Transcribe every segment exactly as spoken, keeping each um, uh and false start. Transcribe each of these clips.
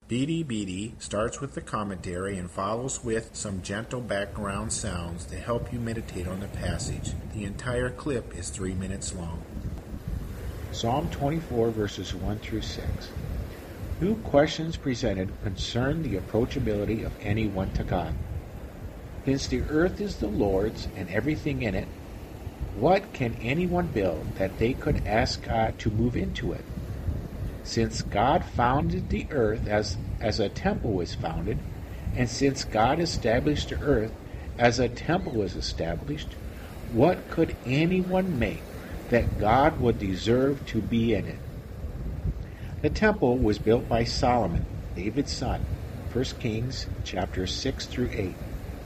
Beady Beady starts with the commentary and follows with some gentle background sounds to help you meditate on the passage. The entire clip is three minutes long. Psalm twenty-four, verses one through six. Two questions presented concern the approachability of anyone to God. Since the earth is the Lord's and everything in it, what can anyone build that they could ask God to move into it? Since God founded the earth as, as a temple was founded, and since God established the earth as a temple was established, what could anyone make that God would deserve to be in it? The temple was built by Solomon, David's son, First Kings chapters six through eight.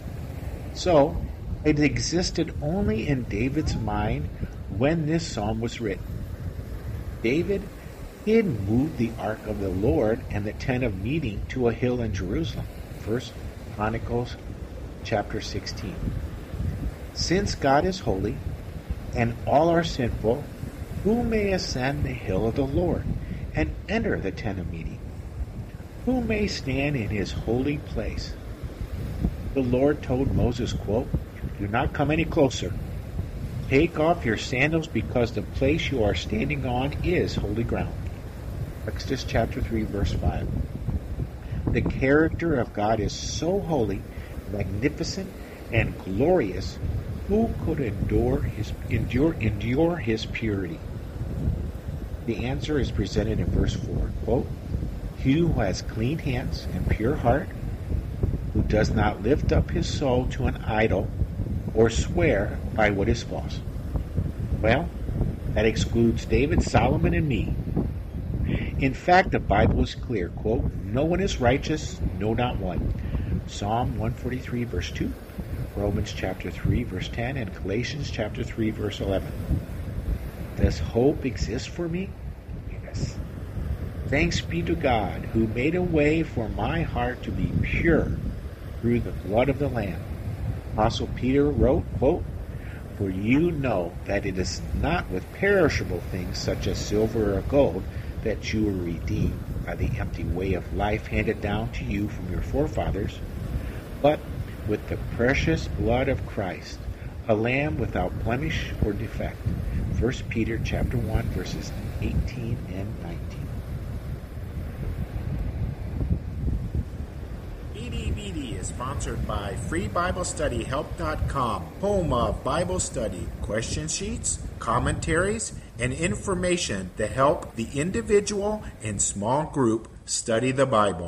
So, it existed only in David's mind when this psalm was written. David did move the ark of the Lord and the tent of meeting to a hill in Jerusalem, First Chronicles chapter sixteen. Since God is holy, and all are sinful, who may ascend the hill of the Lord and enter the tent of meeting? Who may stand in his holy place? The Lord told Moses, quote, "Do not come any closer. Take off your sandals because the place you are standing on is holy ground." Exodus chapter three, verse five. The character of God is so holy, magnificent, and glorious. Who could endure his endure endure his purity? The answer is presented in verse four. Quote, "He who has clean hands and pure heart, who does not lift up his soul to an idol or swear by what is false." Well, that excludes David, Solomon, and me. In fact, the Bible is clear. Quote, "No one is righteous, no, not one." Psalm one forty-three, verse two. Romans chapter three, verse ten, and Galatians chapter three, verse eleven. Does hope exist for me? Yes. Thanks be to God, who made a way for my heart to be pure through the blood of the Lamb. Apostle Peter wrote, quote, "For you know that it is not with perishable things such as silver or gold that you were redeemed by the empty way of life handed down to you from your forefathers, but with the precious blood of Christ, a lamb without blemish or defect." First Peter chapter one, verses eighteen and nineteen. Beady Beady is sponsored by free bible study help dot com, home of Bible study, question sheets, commentaries, and information to help the individual and small group study the Bible.